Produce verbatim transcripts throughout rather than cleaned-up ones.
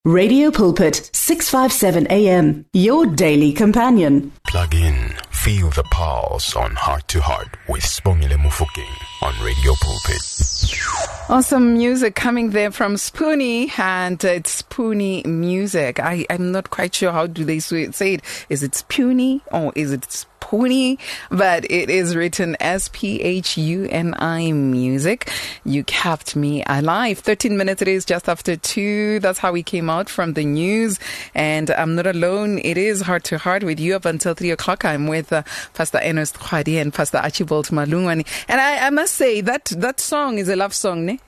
Radio Pulpit, six fifty-seven A M, your daily companion. Plug in, feel the pulse on Heart to Heart with Sibongile Mofokeng on Radio Pulpit. Awesome music coming there from Spoonie, and it's Spoonie music. I, I'm not quite sure how do they say it. Is it Spoonie or is it Spoonie? But it is written as P H U N I music. You kept me alive. thirteen minutes it is, just after two. That's how we came out from the news. And I'm not alone. It is Heart to Heart with you up until three o'clock. I'm with uh, Pastor Ernest Khwadi and Pastor Archibald Malungwane. And I, I must say that that song is a love song, ne?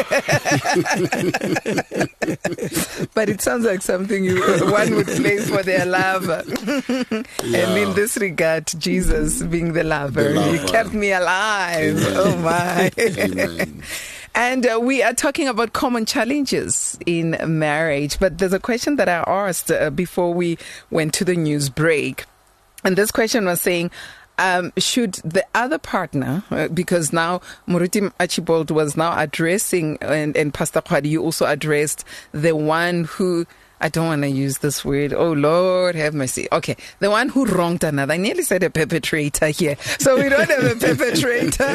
But it sounds like something you, one would play for their lover. Yeah. And in this regard, Jesus being the lover, the lover. You kept me alive. Amen. Oh my. Amen. And uh, we are talking about common challenges in marriage. But there's a question that I asked uh, before we went to the news break. And this question was saying, Um, should the other partner, uh, because now Moruti Archibald was now addressing, and, and Pastor Khwadi, you also addressed the one who, I don't want to use this word. Oh, Lord, have mercy. Okay. The one who wronged another. I nearly said a perpetrator here. So we don't have a perpetrator.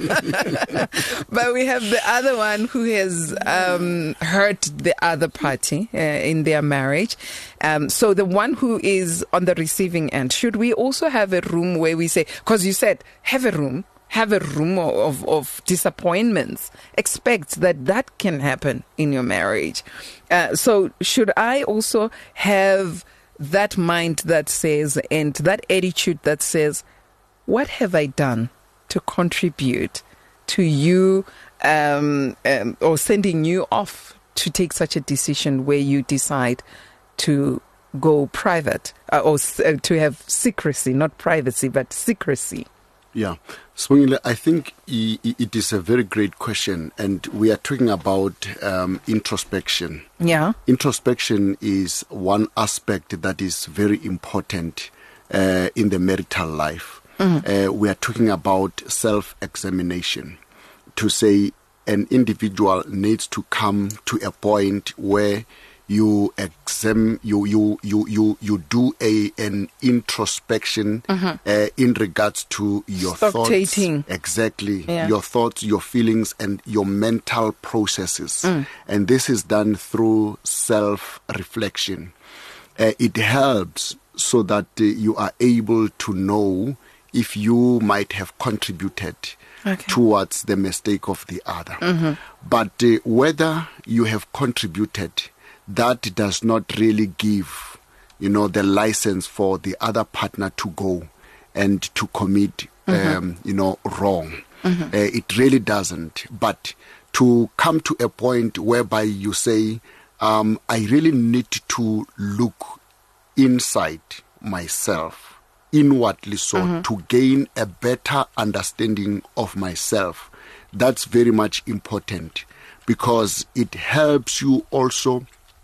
But we have the other one who has um, hurt the other party uh, in their marriage. Um, so the one who is on the receiving end, should we also have a room where we say, because you said, have a room. Have a room of, of disappointments. Expect that that can happen in your marriage. Uh, so should I also have that mind that says, and that attitude that says, what have I done to contribute to you um, um, or sending you off to take such a decision where you decide to go private uh, or uh, to have secrecy, not privacy, but secrecy? Yeah. Sibongile, I think it is a very great question, and we are talking about um, introspection. Yeah. Introspection is one aspect that is very important uh, in the marital life. Mm-hmm. Uh, we are talking about self-examination, to say an individual needs to come to a point where you exam, you you you you you do a an introspection mm-hmm. uh, in regards to your Spectating. thoughts, exactly yeah. your thoughts, your feelings, and your mental processes. Mm. And this is done through self-reflection. Uh, it helps so that uh, you are able to know if you might have contributed okay. towards the mistake of the other. Mm-hmm. But uh, whether you have contributed, that does not really give, you know, the license for the other partner to go and to commit, mm-hmm. um, you know, wrong. Mm-hmm. Uh, it really doesn't. But to come to a point whereby you say, um, I really need to look inside myself, inwardly so, mm-hmm. to gain a better understanding of myself. That's very much important, because it helps you also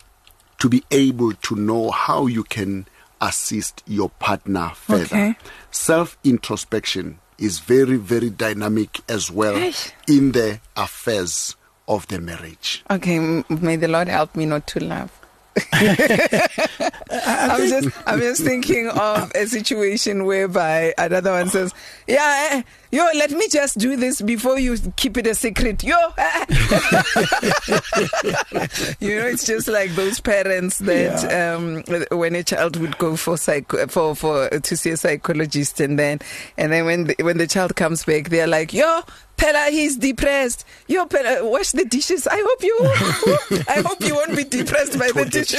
to be able to know how you can assist your partner further. Okay. Self-introspection is very, very dynamic as well Eish. in the affairs of the marriage. Okay, may the Lord help me not to laugh. I'm just I'm just thinking of a situation whereby another one says, yeah, eh, yo, let me just do this before you keep it a secret. Yo, eh. You know, it's just like those parents that yeah. um, when a child would go for psych for for to see a psychologist, and then and then when the, when the child comes back, they're like, yo, Pella, he's depressed. Yo, Pella, wash the dishes. I hope you I hope you won't be depressed by the dishes.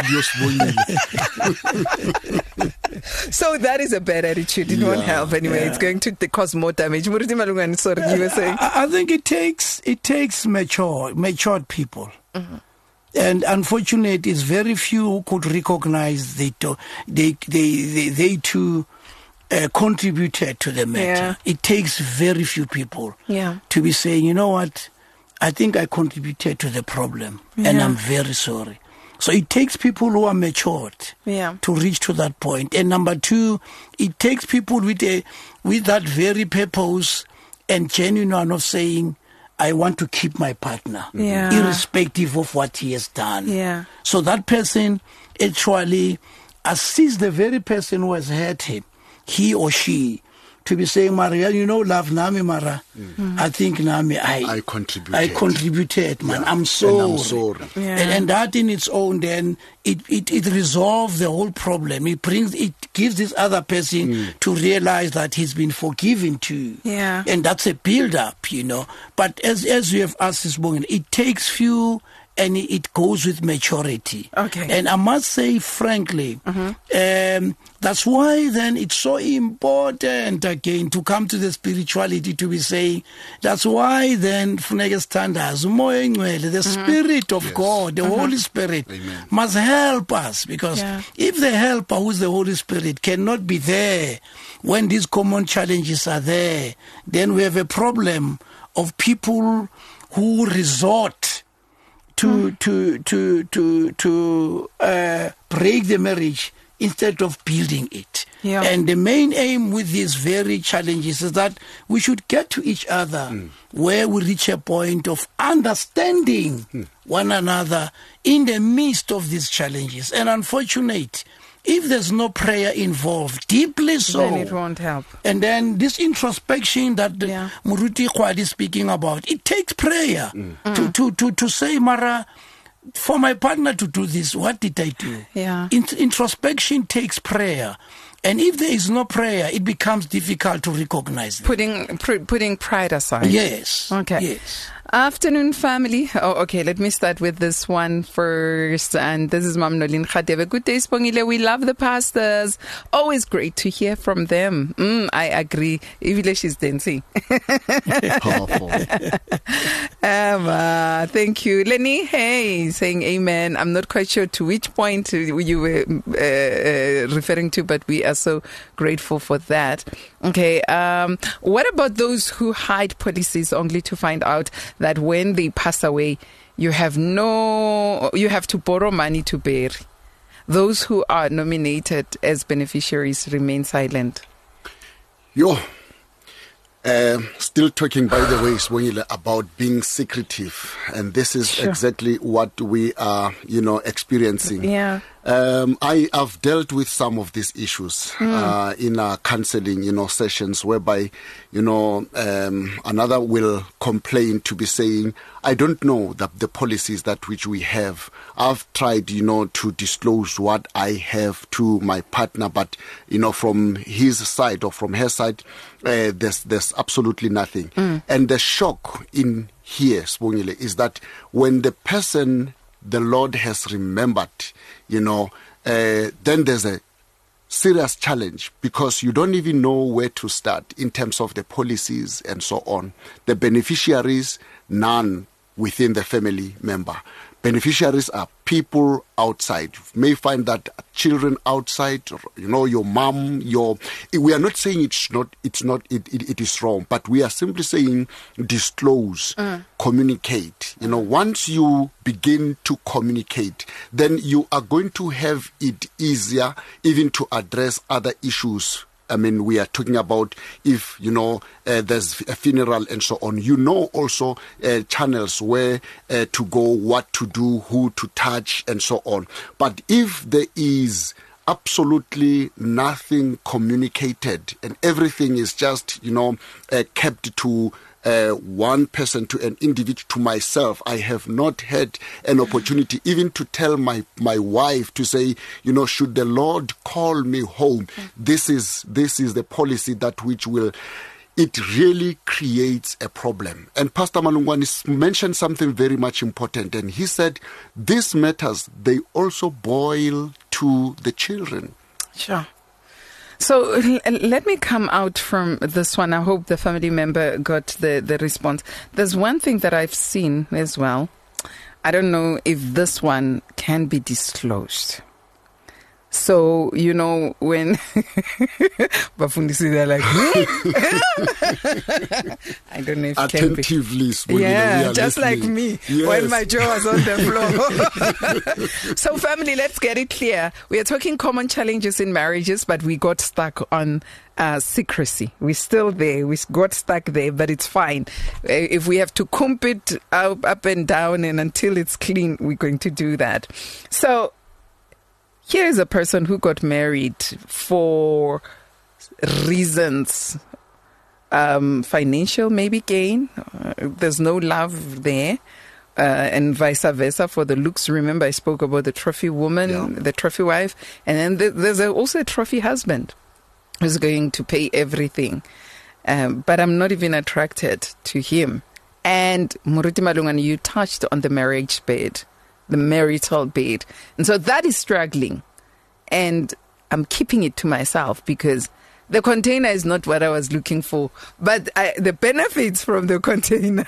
So that is a bad attitude. It yeah, won't help anyway. Yeah. It's going to cause more damage. Sorry, you were saying. I think it takes it takes mature matured people. Mm-hmm. And unfortunately, it's very few who could recognize they to, they they they, they too uh, contributed to the matter. Yeah. It takes very few people yeah. to be saying, you know what, I think I contributed to the problem, yeah. and I'm very sorry. So it takes people who are matured yeah. to reach to that point. And number two, it takes people with a with that very purpose and genuine of saying, I want to keep my partner, Yeah. irrespective of what he has done. Yeah. So that person actually assists the very person who has hurt him, he or she, to be saying, Maria, you know, love Nami Mara. Mm. I think Nami, I I contributed. I contributed, man. Yeah. I'm sorry. And I'm sorry. Yeah. And, and that in its own, then it, it, it resolves the whole problem. It brings, it gives this other person mm. to realize that he's been forgiven too. Yeah. And that's a build up, you know. But as as you have asked this morning, it takes few. And it goes with maturity. Okay. And I must say, frankly, mm-hmm. um, that's why then it's so important again to come to the spirituality, to be saying, that's why then the mm-hmm. Spirit of yes. God, the mm-hmm. Holy Spirit, Amen. Must help us. Because yeah. if the helper, who's the Holy Spirit, cannot be there when these common challenges are there, then we have a problem of people who resort to mm. to to to to uh, break the marriage instead of building it. Yeah. And the main aim with these very challenges is that we should get to each other mm. where we reach a point of understanding mm. one another in the midst of these challenges. And unfortunate, if there's no prayer involved, deeply so, then it won't help. And then this introspection that yeah. Muruti Kwadi is speaking about, it takes prayer mm. to, to, to, to say, Mara, for my partner to do this, what did I do? Yeah. Int- introspection takes prayer. And if there is no prayer, it becomes difficult to recognize it. Putting pr- putting pride aside. Yes. Okay. Yes. Afternoon, family. Oh, okay. Let me start with this one first. And this is Mam Nolin Khadebe. Good day, Spongile. We love the pastors. Always great to hear from them. Mm, I agree. Even she's dancing. Powerful. um, uh, thank you. Lenny, hey, saying amen. I'm not quite sure to which point you were uh, uh, referring to, but we are so grateful for that. Okay. Um, what about those who hide policies only to find out that when they pass away, you have no, you have to borrow money to bury? Those who are nominated as beneficiaries remain silent. Yo, uh, still talking, by the way, Swengile, about being secretive, and this is sure. exactly what we are, you know, experiencing. Yeah. Um, I have dealt with some of these issues mm. uh, in our counseling, you know, sessions whereby, you know, um, another will complain to be saying, I don't know that the policies that which we have. I've tried, you know, to disclose what I have to my partner, but, you know, from his side or from her side, uh, there's there's absolutely nothing. Mm. And the shock in here, Spongile, is that when the person the Lord has remembered, you know, uh, then there's a serious challenge because you don't even know where to start in terms of the policies and so on. The beneficiaries, none within the family member. Beneficiaries are people outside. You may find that children outside, you know, your mom, your. We are not saying it's not, it's not, it, it, it is wrong, but we are simply saying disclose, mm. communicate. You know, once you begin to communicate, then you are going to have it easier even to address other issues. I mean, we are talking about if, you know, uh, there's a funeral and so on. You know also uh, channels where uh, to go, what to do, who to touch, and so on. But if there is absolutely nothing communicated and everything is just, you know, uh, kept to Uh, one person, to an individual, to myself, I have not had an opportunity even to tell my, my wife to say, you know, should the Lord call me home, this is this is the policy that which will, it really creates a problem. And Pastor Malungwani mentioned something very much important, and he said these matters, they also boil to the children. Sure. So l- let me come out from this one. I hope the family member got the, the response. There's one thing that I've seen as well. I don't know if this one can be disclosed. So, you know, when Bafundisi, they're like, I don't know if attentively can be. Yeah, just like me yes. when my jaw was on the floor. So, family, let's get it clear. We are talking common challenges in marriages, but we got stuck on uh, secrecy. We're still there. We got stuck there, but it's fine. If we have to comb it up, up and down and until it's clean, we're going to do that. So, here is a person who got married for reasons, um, financial maybe gain. Uh, there's no love there, uh, and vice versa for the looks. Remember, I spoke about the trophy woman, yeah. the trophy wife, and then th- there's a, also a trophy husband who's going to pay everything. Um, but I'm not even attracted to him. And Moruti Malungani, you touched on the marriage bed. The marital bed. And so that is struggling. And I'm keeping it to myself because the container is not what I was looking for. But I, the benefits from the container,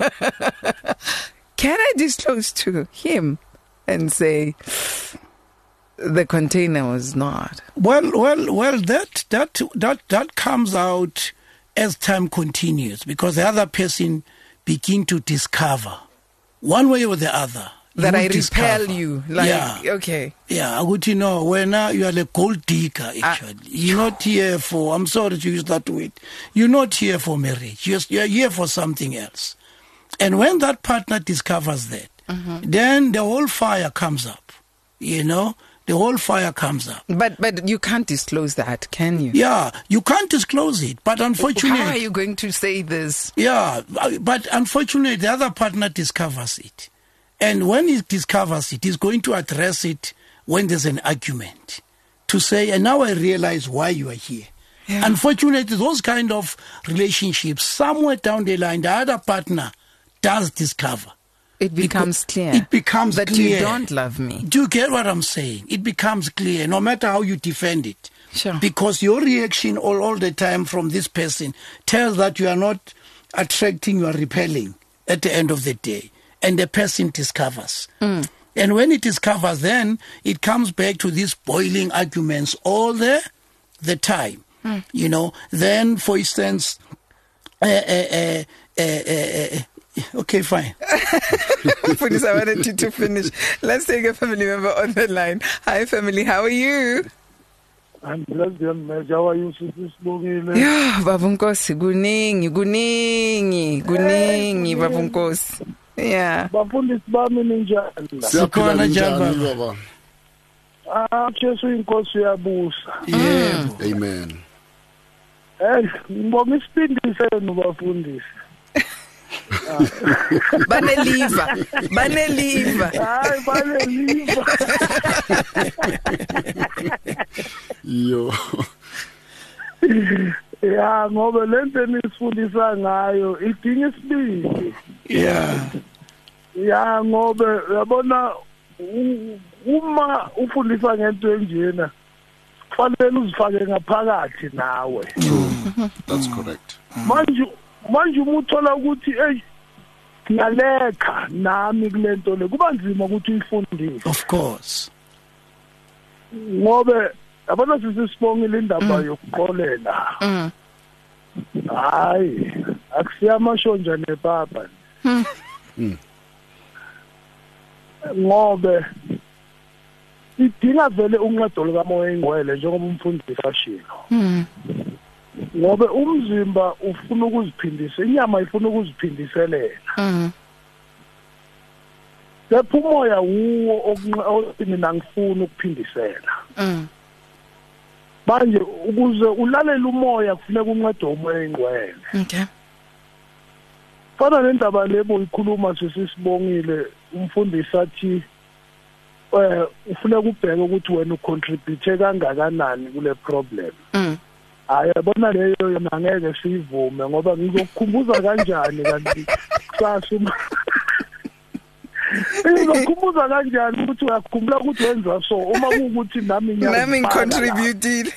can I disclose to him and say the container was not? Well, well, well, that, that, that, that comes out as time continues because the other person begin to discover one way or the other. That I repel you. Like, yeah. Okay. Yeah, I would, you know, when uh, you are a gold digger, actually. Uh, you're not here for, I'm sorry to use that word, you're not here for marriage. You're, you're here for something else. And when that partner discovers that, mm-hmm. then the whole fire comes up, you know? The whole fire comes up. But but you can't disclose that, can you? Yeah, you can't disclose it. But unfortunately... How are you going to say this? Yeah, but unfortunately, the other partner discovers it. And when he discovers it, he's going to address it when there's an argument. To say, and now I realize why you are here. Yeah. Unfortunately, those kind of relationships, somewhere down the line, the other partner does discover. It becomes because clear. It becomes that clear. You don't love me. Do you get what I'm saying? It becomes clear, no matter how you defend it. Sure. Because your reaction all, all the time from this person tells that you are not attracting, you are repelling at the end of the day. And the person discovers. Mm. And when it discovers, then it comes back to these boiling arguments all the, the time. Mm. You know, then, for instance, uh, uh, uh, uh, uh, okay, fine. Please, I wanted you to finish. Let's take a family member on the line. Hi, family. How are you? I'm blessed, young man. How are you, Sister Spongile? Yeah, Babunkosi. Guningi, guningi, guningi, Babunkosi. Yeah. Bafundisi bami ninjani? Sikhona njalo baba. Ah, Jesu inkosi yabusa. Yebo. Amen. Eh, ngibonga isipindi senu bafundisi. Baneliva. Baneliva. Hayi baneliva. Yo. Ya ngoba lento nisifundisa ngayo idinga isibindi. Yeah. Ya ngoba yabona uma ufundisa ngento enjena kufanele uzifake ngaphakathi nawe. That's correct. Manje manje umuthola ukuthi hey ngiyalekha nami kulento le kuba nzima ukuthi uyifundise. Of course. Ngoba abona sisibongile indaba yokuqolela. Mm. Hayi, akusiyamashonja nepapa. Mm. Ngobe idinga vele uncedo likamoya ingcwele njengoba umfundisi ashilo. Mm. Ngobe umzimba ufuna ukuziphindisa, inyama ifuna ukuziphindiselela. Mm. Lapho umoya uwo mina ngifuna ukuphindisela. Mm. Manje ukuze ulalela umoya kufuneka uncedo umoya ingcwele. Okay. Fana nendaba lebo ikhuluma sisibongile umfundisi athi eh ufuna ukubheka ukuthi wena ucontribute kangakanani kule problem. Mm. Hayi yabona leyo yona ngeke siyivume ngoba ngizokukhumbuza kanjani kanti kusasa uma Ngizokukhumbuza kanjani ukuthi uyakhumbula ukuthi wenza so uma kuukuthi nami ngiyakubhala. Nami contributed.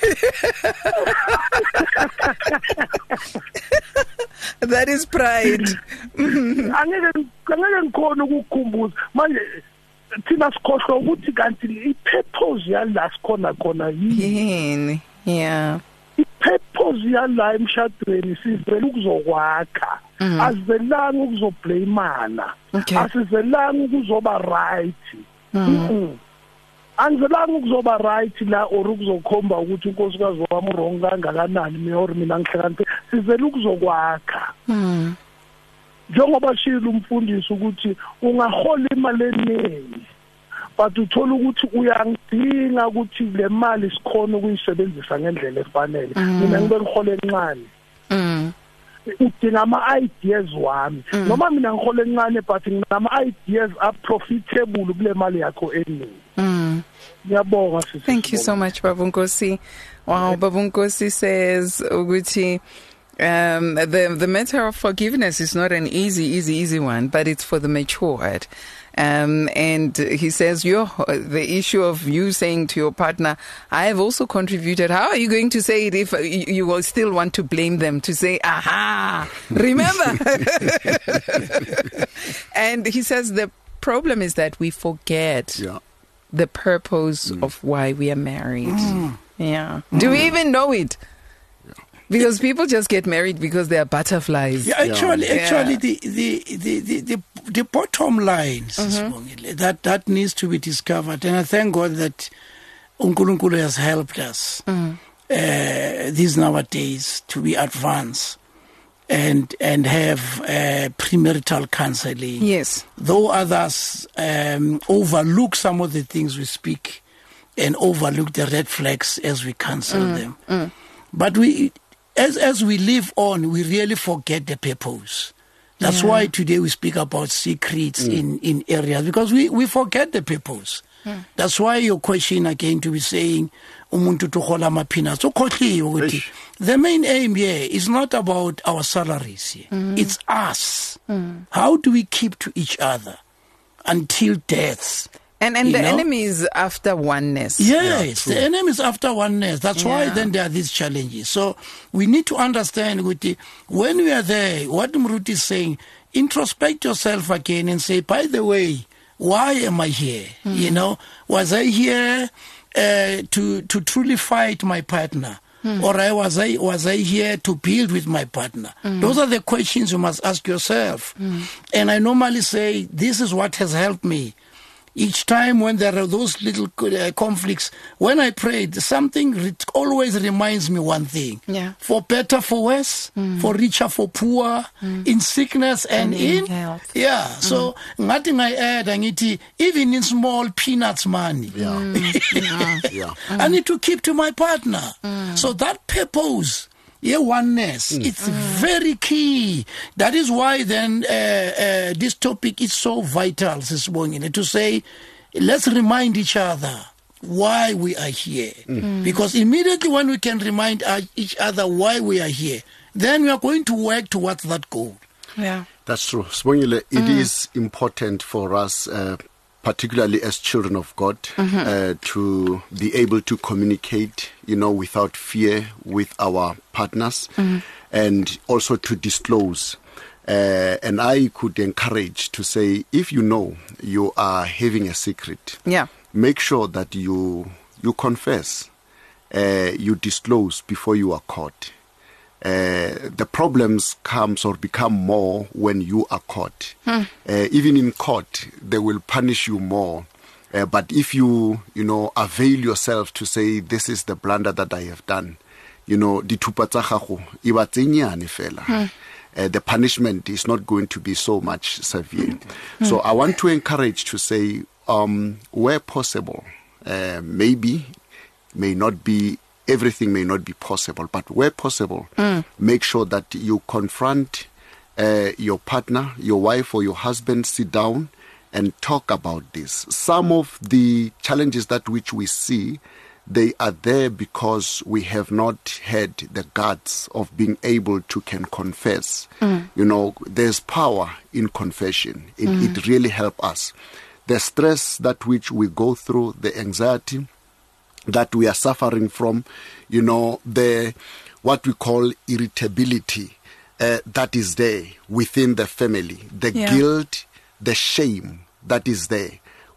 That is pride. Angeke angeke ngikhona ukukukhumbuza manje thina sikhohlwa ukuthi kanti i-purpose yala sikhona khona yini. Yeah. I-purpose yala emshadweni sizele ukuzokwakha. Asizelanga ukuzoblamana. Asizelanga ukuzoba right. Mhm. Angizelanga ukuzoba right la or ukuzokhomba ukuthi unkosikazi wami wrong kangakanani mina or mina ngihlakaniphe. Sizele ukuzokwakha. Mhm. Njengoba shilo umfundisi ukuthi ungahola imali eningi but uthola ukuthi uyangidinga ukuthi le mali sikhona ukuyisebenzisa ngendlela efanele. Mina ngibe ngihole encane. Mhm. Udinga ama-ideas wami noma mina ngihole encane but nginama-ideas a-profitable kule mali yakho eningi. Mm. Ngiyabonga sisi. Thank you so much, Baba Nkosi. Wow, Baba Nkosi says ukuthi um the the matter of forgiveness is not an easy easy easy one, but it's for the matured. Um, and he says, your, the issue of you saying to your partner, I have also contributed. How are you going to say it if you, you will still want to blame them, to say, aha, remember? And he says the problem is that we forget Yeah. the purpose mm. of why we are married. Mm. Yeah. Mm. Do we even know it? Because people just get married because they are butterflies. Yeah, actually, yeah. actually, the the the the, the, the bottom line mm-hmm. that that needs to be discovered, and I thank God that uNkulunkulu has helped us mm. uh, these nowadays to be advanced and and have uh, premarital counseling. Yes, though others um, overlook some of the things we speak and overlook the red flags as we counsel mm. them, mm. but we. As as we live on, we really forget the purpose. That's yeah. why today we speak about secrets mm. in, in areas, because we, we forget the purpose. Mm. That's why your question again to be saying, umuntu tukhola mapina. So the main aim here is not about our salaries here. Mm. It's us. Mm. How do we keep to each other until death? And and you the know? enemy is after oneness. Yes, yeah, the enemy is after oneness. That's yeah. why then there are these challenges. So we need to understand, Guti, when we are there, what Mruti is saying, introspect yourself again and say, by the way, why am I here? Mm. You know, was I here uh, to to truly fight my partner? Mm. Or I was I was I here to build with my partner? Mm. Those are the questions you must ask yourself. Mm. And I normally say, this is what has helped me. Each time when there are those little uh, conflicts, when I prayed, something re- always reminds me one thing. Yeah. For better, for worse, mm. for richer, for poor, mm. in sickness and, and in, in health. Yeah. Mm. So, nothing I add, I need to, even in small peanuts money. Yeah. Mm. yeah. I need to keep to my partner. Mm. So that purpose, yeah, oneness. Mm. It's mm. very key. That is why then uh, uh, this topic is so vital this morning, to say, let's remind each other why we are here. Mm. Because immediately when we can remind each other why we are here, then we are going to work towards that goal. Yeah, that's true. Sibongile, it mm. is important for us, uh, particularly as children of God, mm-hmm. uh, to be able to communicate, you know, without fear with our partners, mm-hmm. and also to disclose. Uh, and I could encourage to say, if you know you are having a secret, yeah, make sure that you you confess, uh, you disclose before you are caught. Uh, the problems comes or become more when you are caught. Hmm. Uh, even in court, they will punish you more. Uh, but if you, you know, avail yourself to say, this is the blunder that I have done, you know, dithupa tsa gago iba tsenyane fela. The punishment is not going to be so much severe. Hmm. So I want to encourage to say, um, where possible, uh, maybe, may not be everything may not be possible, but where possible, mm. make sure that you confront uh, your partner, your wife or your husband, sit down and talk about this. Some of the challenges that which we see, they are there because we have not had the guts of being able to can confess. Mm. You know, there's power in confession. It, mm. it really helps us. The stress that which we go through, the anxiety that we are suffering from, you know, the what we call irritability uh, that is there within the family, the yeah. guilt, the shame that is there.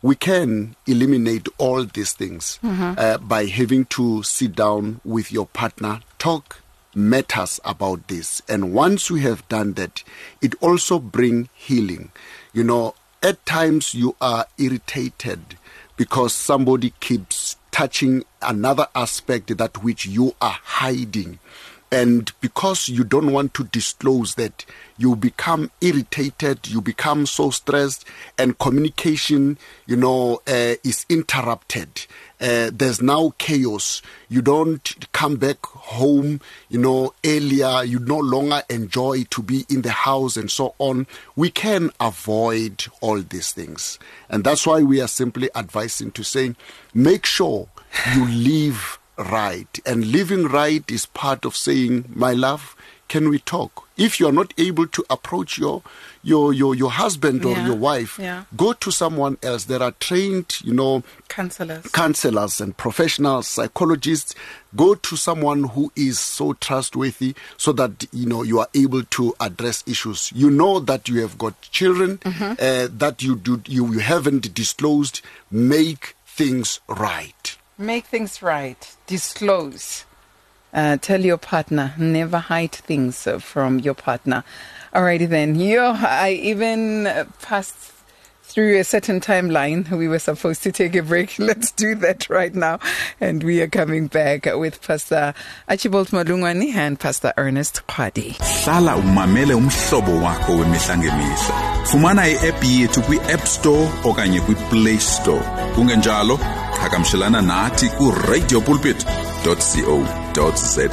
we can eliminate all these things mm-hmm. uh, by having to sit down with your partner, talk matters about this. And once we have done that, it also brings healing. You know, at times you are irritated because somebody keeps touching another aspect that which you are hiding. And because you don't want to disclose that, you become irritated, you become so stressed, and communication, you know, uh, is interrupted. Uh, there's now chaos. You don't come back home, you know, earlier. You no longer enjoy to be in the house and so on. We can avoid all these things. And that's why we are simply advising to say, make sure you live right. And living right is part of saying, my love, can we talk? If you are not able to approach your your your, your husband or yeah. your wife, yeah. go to someone else. There are trained, you know, counselors, counselors and professional psychologists. Go to someone who is so trustworthy so that, you know, you are able to address issues. You know that you have got children mm-hmm. uh, that you do you, you haven't disclosed. Make things right. Make things right. Disclose. Uh, tell your partner. Never hide things from your partner. Alrighty then. Yo, I even uh, passed through a certain timeline. We were supposed to take a break. Let's do that right now. And we are coming back with Pastor Archibald Malungwane and Pastor Ernest Khwadi. Hlala umamele umhlobo wakho wemihla ngemihla. Fumana i-app yethu kwi-App Store okanye kwi-Play Store. Kungenjalo, hakamshelana nathi ku radio pulpit dot co dot za.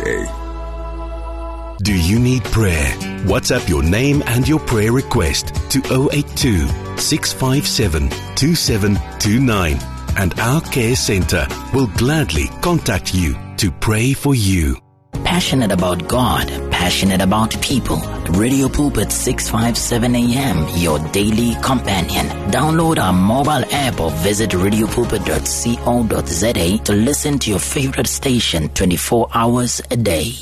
Do you need prayer? WhatsApp your name and your prayer request to zero eight two, six five seven, two seven two nine and our care center will gladly contact you to pray for you. Passionate about God, passionate about people. Radio Pulpit six fifty-seven A M, your daily companion. Download our mobile app or visit radio pulpit dot co dot za to listen to your favorite station twenty-four hours a day.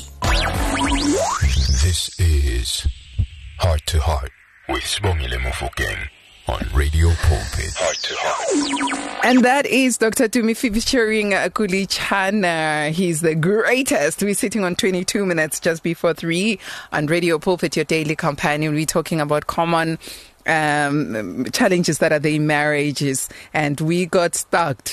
This is Heart to Heart with Sibongile Mofokeng on Radio Pulpit. Heart to Heart. And that is Doctor Tumi featuring uh, Kuli Chana. He's the greatest. We're sitting on twenty-two minutes just before three on Radio Pulpit, your daily companion. We're talking about common um challenges that are there in marriages, and we got stuck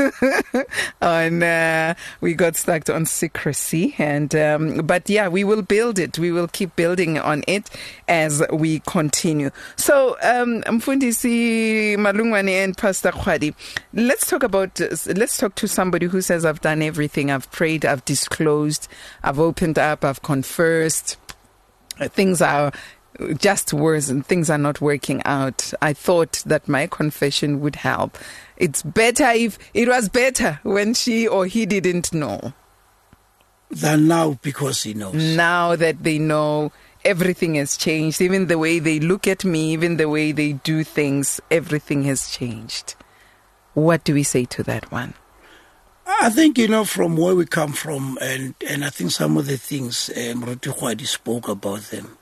on uh, we got stuck on secrecy, and um, but yeah, we will build it. We will keep building on it as we continue. So um Mfundisi Malungwane and Pastor Khwadi, let's talk about let's talk to somebody who says, I've done everything, I've prayed, I've disclosed, I've opened up, I've confessed, things are just worse and things are not working out. I thought that my confession would help. It's better if it was better when she or he didn't know than now, because he knows. Now that they know, everything has changed. Even the way they look at me, even the way they do things, everything has changed. What do we say to that one? I think, you know, from where we come from, and, and I think some of the things um, Ruti Khwadi spoke about them.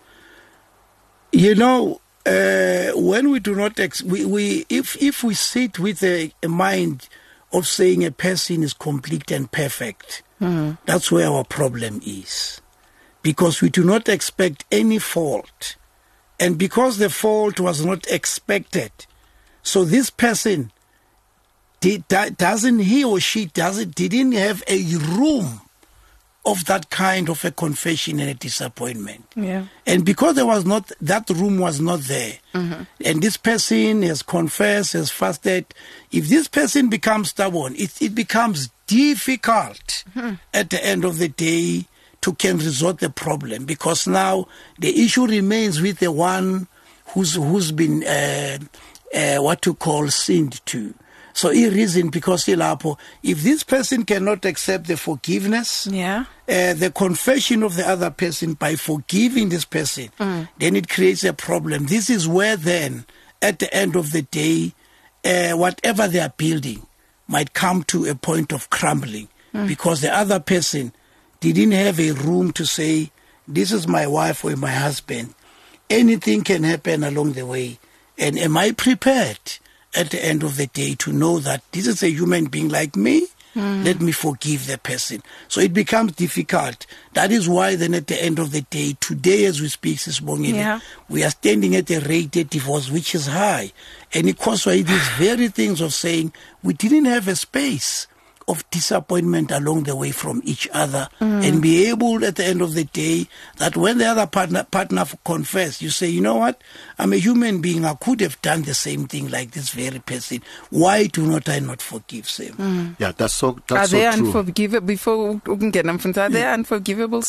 You know, uh, when we do not, ex- we, we if if we sit with a, a mind of saying a person is complete and perfect, mm-hmm. that's where our problem is. Because we do not expect any fault. And because the fault was not expected, so this person, did, doesn't he or she doesn't didn't have a room of that kind of a confession and a disappointment. Yeah. And because there was not, that room was not there, mm-hmm. and this person has confessed, has fasted, if this person becomes stubborn, it, it becomes difficult mm-hmm. at the end of the day to can resolve the problem, because now the issue remains with the one who's who's been uh, uh, what to call sinned to. So he reason because if this person cannot accept the forgiveness, yeah, uh, the confession of the other person by forgiving this person, mm. then it creates a problem. This is where then, at the end of the day, uh, whatever they are building might come to a point of crumbling, mm. because the other person didn't have a room to say, this is my wife or my husband. Anything can happen along the way. And am I prepared? at the end of the day to know that this is a human being like me. Mm. Let me forgive the person. So it becomes difficult. That is why then at the end of the day, today as we speak, Sisbongile, yeah. we are standing at a rate of divorce which is high. And it caused by these very things of saying we didn't have a space of disappointment along the way from each other, mm. and be able at the end of the day that when the other partner partner confess, you say, you know what, I'm a human being, I could have done the same thing like this very person. Why do not I not forgive them? Mm. Yeah, that's so that's Are they so true. unforgivable? Before we can get them from are they yeah. unforgivable?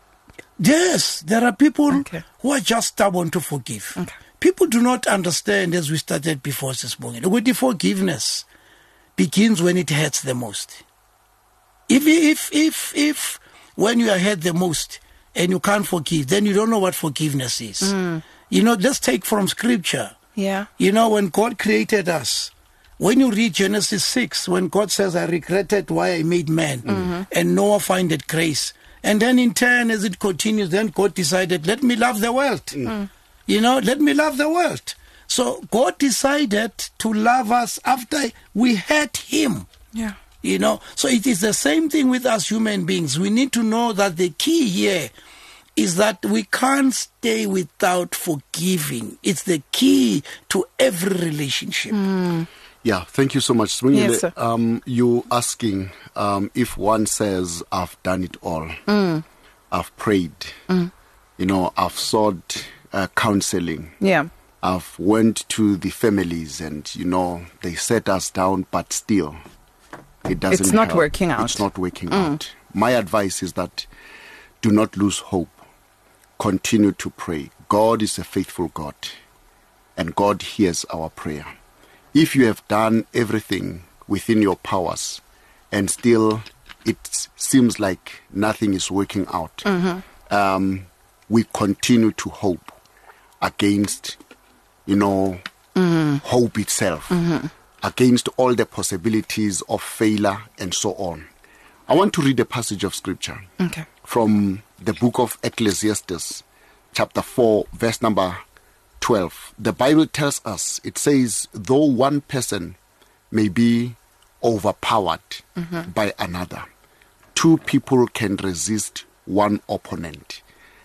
Yes, there are people okay. who are just stubborn to forgive. Okay. People do not understand, as we started before this morning, with the forgiveness begins when it hurts the most. If, if, if, if, when you are hurt the most and you can't forgive, then you don't know what forgiveness is. Mm. You know, just take from scripture. Yeah. You know, when God created us, when you read Genesis six, when God says, I regretted why I made man, mm-hmm. and Noah findeth grace. And then in turn, as it continues, then God decided, let me love the world. Mm. You know, let me love the world. So God decided to love us after we hurt him. Yeah. You know, so it is the same thing with us human beings. We need to know that the key here is that we can't stay without forgiving. It's the key to every relationship. Mm. Yeah, thank you so much. Yes, sir. Um, you asking um, if one says, I've done it all. Mm. I've prayed. Mm. You know, I've sought uh, counseling. Yeah. I've went to the families and, you know, they set us down, but still, it doesn't It's not help. working out. It's not working mm. out. My advice is that do not lose hope. Continue to pray. God is a faithful God, and God hears our prayer. If you have done everything within your powers, and still it seems like nothing is working out, mm-hmm. um, we continue to hope against you know, mm-hmm. hope itself, mm-hmm. against all the possibilities of failure and so on. I want to read a passage of scripture okay. from the book of Ecclesiastes, chapter four, verse number twelve. The Bible tells us, it says, though one person may be overpowered mm-hmm. by another, two people can resist one opponent.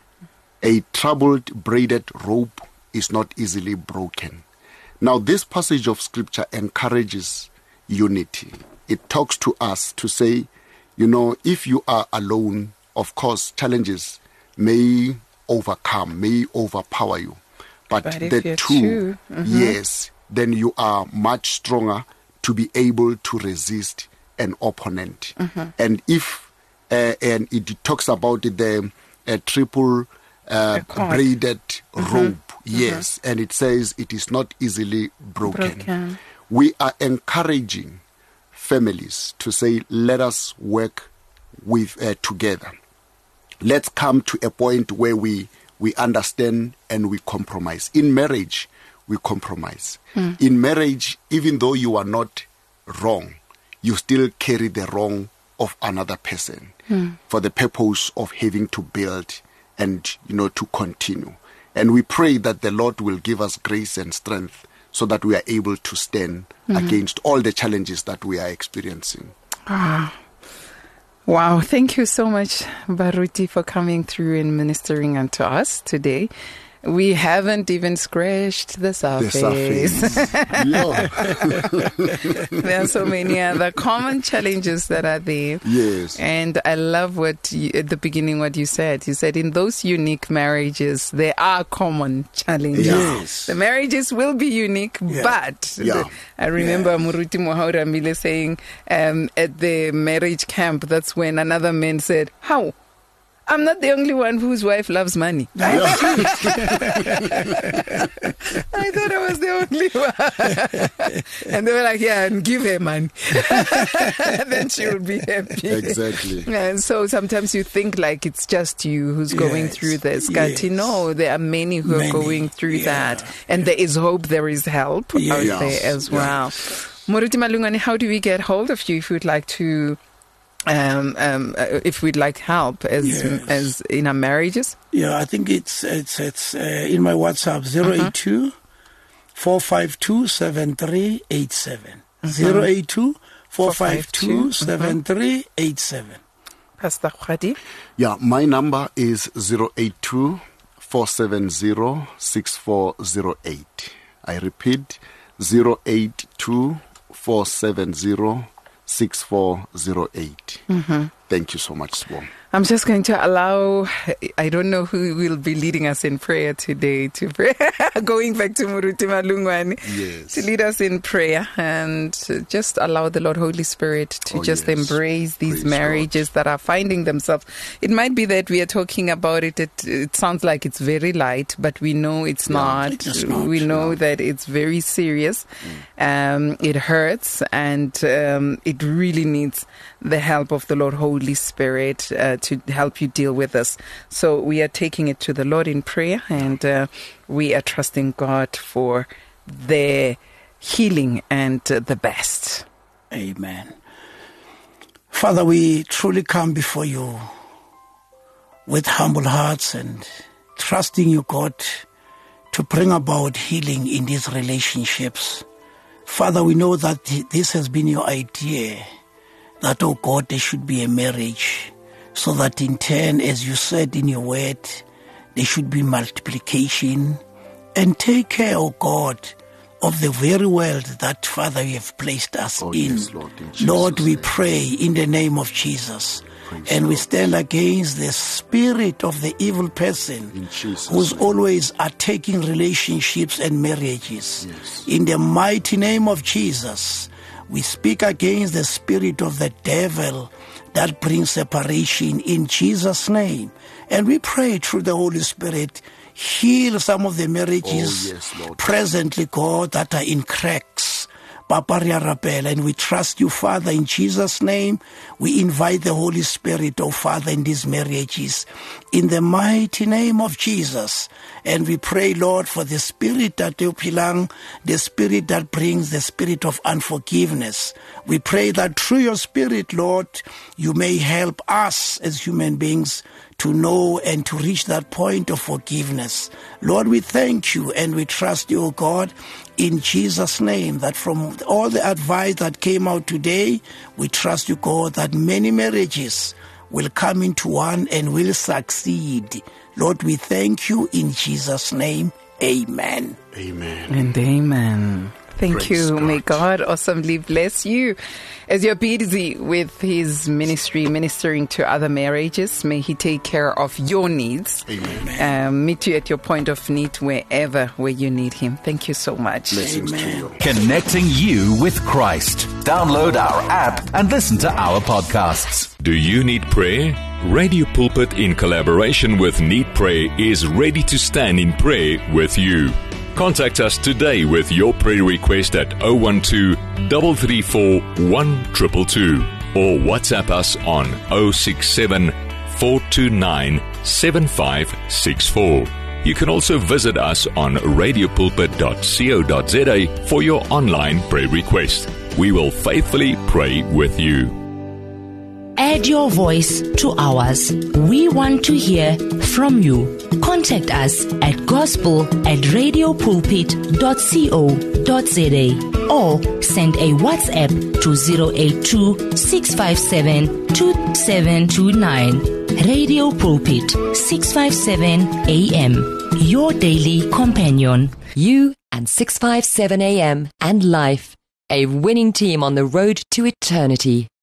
A troubled braided rope is not easily broken. Now, this passage of scripture encourages unity. It talks to us to say, you know, if you are alone, of course, challenges may overcome, may overpower you. But, but the two, mm-hmm. yes, then you are much stronger to be able to resist an opponent. Mm-hmm. And if, uh, and it talks about the uh, triple uh, braided mm-hmm. rope, yes, mm-hmm. and it says it is not easily broken. broken. We are encouraging families to say, let us work with uh, together. Let's come to a point where we, we understand and we compromise. In marriage, we compromise. Mm. In marriage, even though you are not wrong, you still carry the wrong of another person mm. for the purpose of having to build and, you know, to continue. And we pray that the Lord will give us grace and strength so that we are able to stand mm-hmm. against all the challenges that we are experiencing. Ah. Wow. Thank you so much, Baruti, for coming through and ministering unto us today. We haven't even scratched the surface. The surface. There are so many other common challenges that are there. Yes. And I love what you, at the beginning what you said. You said in those unique marriages, there are common challenges. Yes. The marriages will be unique, yeah. but yeah. The, I remember yeah. Muruti Mohauramile saying um, at the marriage camp, that's when another man said, how? I'm not the only one whose wife loves money. Yeah. I thought I was the only one. And they were like, yeah, and give her money. Then she would be happy. Exactly. And so sometimes you think like it's just you who's yes. going through this. Yes. Kati, no, there are many who many. are going through yeah. that. And there is hope, there is help yes. out there as well. Yes. Muruti Malungane, how do we get hold of you if you'd like to... Um, um, uh, if we'd like help as yes. as in our marriages? Yeah, I think it's it's it's uh, in my WhatsApp zero eight two four five two, seven three eight seven. zero eight two, four five two, seven three eight seven. Pastor Khadi? Yeah, my number is zero eight two, four seven zero, six four zero eight. I repeat, zero eight two, four seven zero, six four zero eight. Mm-hmm. Thank you so much, Swan. I'm just going to allow, I don't know who will be leading us in prayer today, to pray. Going back to Muruti Malungwane, yes. to lead us in prayer, and just allow the Lord Holy Spirit to oh, just yes. embrace these Praise marriages God. That are finding themselves. It might be that we are talking about it, it, it sounds like it's very light, but we know it's, yeah, not. it's not. We know no. that it's very serious. Mm. Um, it hurts, and um, it really needs the help of the Lord Holy Spirit uh, to help you deal with this. So we are taking it to the Lord in prayer, and uh, we are trusting God for the healing and uh, the best. Amen. Father, we truly come before you with humble hearts and trusting you, God, to bring about healing in these relationships. Father, we know that this has been your idea, that, oh God, there should be a marriage, so that in turn, as you said in your word, there should be multiplication. And take care, oh God, of the very world that, Father, you have placed us oh, in. Yes, Lord, in Lord, we name. pray in the name of Jesus. Praise and Lord. We stand against the spirit of the evil person who's name. always attacking relationships and marriages. Yes. In the mighty name of Jesus, we speak against the spirit of the devil that brings separation in Jesus' name. And we pray through the Holy Spirit, heal some of the marriages oh, yes, Lord. presently, God, that are in cracks. Papa Rabel, and we trust you, Father, in Jesus' name. We invite the Holy Spirit, oh Father, in these marriages, in the mighty name of Jesus. And we pray, Lord, for the spirit that you belong, the spirit that brings the spirit of unforgiveness. We pray that through your spirit, Lord, you may help us as human beings to know and to reach that point of forgiveness. Lord, we thank you and we trust you, O God, in Jesus' name, that from all the advice that came out today, we trust you, God, that many marriages will come into one and will succeed. Lord, we thank you in Jesus' name. Amen. Amen. And amen. Thank Praise you. God. May God awesomely bless you as you're busy with his ministry, ministering to other marriages. May he take care of your needs. Amen. Um, meet you at your point of need wherever where you need him. Thank you so much. Blessings Amen. to you. Connecting you with Christ. Download our app and listen to our podcasts. Do you need prayer? Radio Pulpit, in collaboration with Need Prayer, is ready to stand in prayer with you. Contact us today with your prayer request at zero one two, three three four, one two two two or WhatsApp us on zero six seven, four two nine, seven five six four. You can also visit us on radio pulpit dot co dot za for your online prayer request. We will faithfully pray with you. Add your voice to ours. We want to hear from you. Contact us at gospel at radio pulpit dot co dot za or send a WhatsApp to zero eight two, six five seven, two seven two nine. Radio Pulpit, six fifty-seven A M, your daily companion. You and six fifty-seven A M and life, a winning team on the road to eternity.